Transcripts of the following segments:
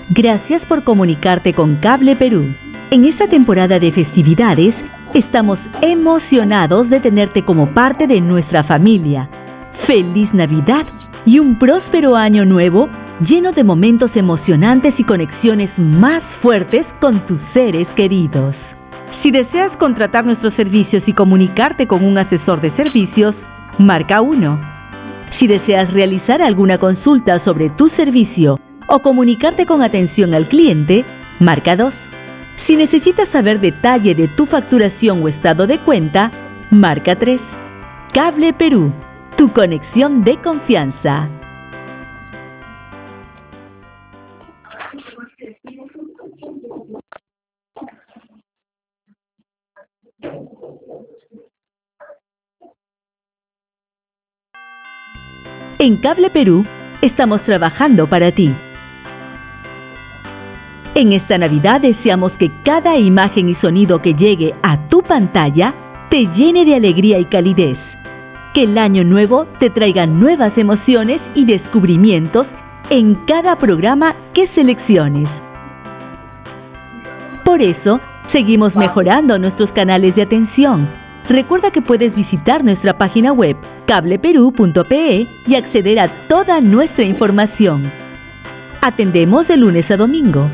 Gracias por comunicarte con Cable Perú. En esta temporada de festividades, estamos emocionados de tenerte como parte de nuestra familia. ¡Feliz Navidad y un próspero año nuevo lleno de momentos emocionantes y conexiones más fuertes con tus seres queridos! Si deseas contratar nuestros servicios y comunicarte con un asesor de servicios, marca 1. Si deseas realizar alguna consulta sobre tu servicio o comunicarte con atención al cliente, marca 2. Si necesitas saber detalle de tu facturación o estado de cuenta, marca 3. Cable Perú, tu conexión de confianza. En Cable Perú, estamos trabajando para ti. En esta Navidad deseamos que cada imagen y sonido que llegue a tu pantalla te llene de alegría y calidez. Que el año nuevo te traiga nuevas emociones y descubrimientos en cada programa que selecciones. Por eso, seguimos mejorando nuestros canales de atención. Recuerda que puedes visitar nuestra página web cableperú.pe y acceder a toda nuestra información. Atendemos de lunes a domingo.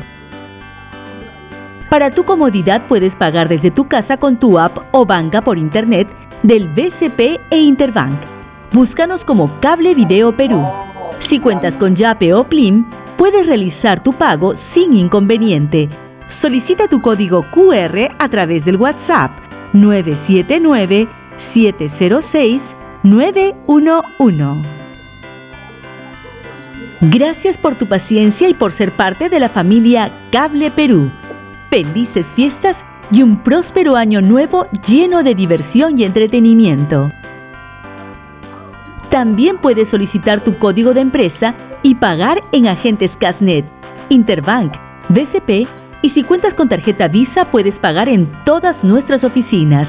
Para tu comodidad puedes pagar desde tu casa con tu app o banca por internet del BCP e Interbank. Búscanos como Cable Video Perú. Si cuentas con Yape o Plim, puedes realizar tu pago sin inconveniente. Solicita tu código QR a través del WhatsApp 979-706-911. Gracias por tu paciencia y por ser parte de la familia Cable Perú. Felices fiestas y un próspero año nuevo lleno de diversión y entretenimiento. También puedes solicitar tu código de empresa y pagar en agentes Casnet, Interbank, BCP y si cuentas con tarjeta Visa puedes pagar en todas nuestras oficinas.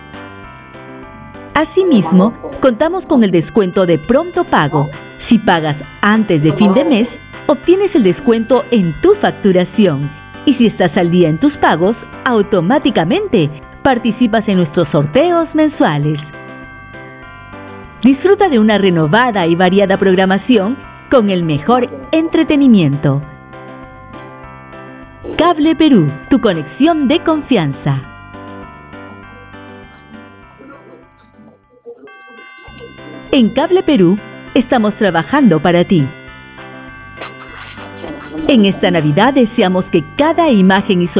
Asimismo, contamos con el descuento de pronto pago. Si pagas antes de fin de mes, obtienes el descuento en tu facturación. Y si estás al día en tus pagos, automáticamente participas en nuestros sorteos mensuales. Disfruta de una renovada y variada programación con el mejor entretenimiento. Cable Perú, tu conexión de confianza. En Cable Perú, estamos trabajando para ti. En esta Navidad deseamos que cada imagen y sonido